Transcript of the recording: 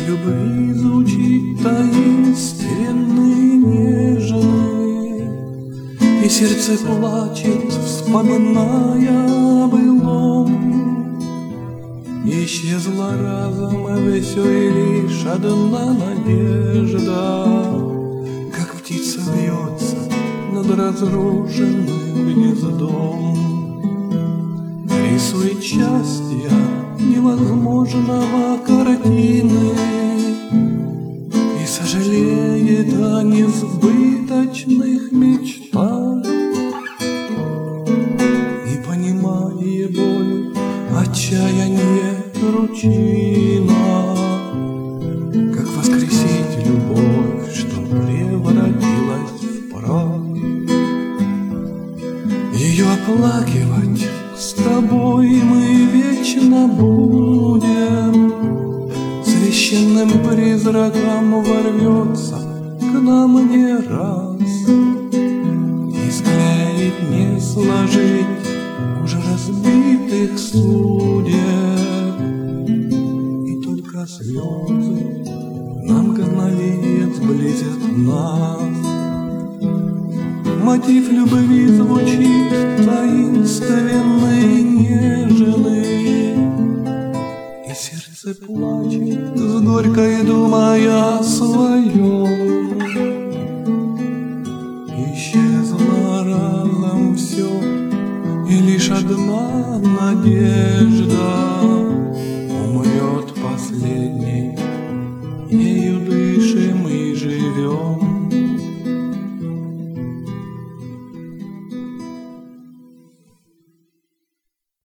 любви звучит таинственный, нежный, и сердце плачет, вспоминая о былом. Исчезла разом все, и лишь одна надежда, как птица вьется над разрушенным гнездом. Рисует счастья невозможного картины и сожалеет о несбыточных мечтах, не понимая боль, отчаяние ручина. Как воскресить любовь, что превратилась в прах? Ее оплакивать с тобой мы вечно будем. Священным призраком ворвется к нам не раз. Не склеить, не сложить уже разбитых судеб, и только слезы на мгновение сблизят нас. Мотив любви звучит таинственный, нежный, и сердце плачет с горькой думая о своем. Исчезла разом все, и лишь одна надежда,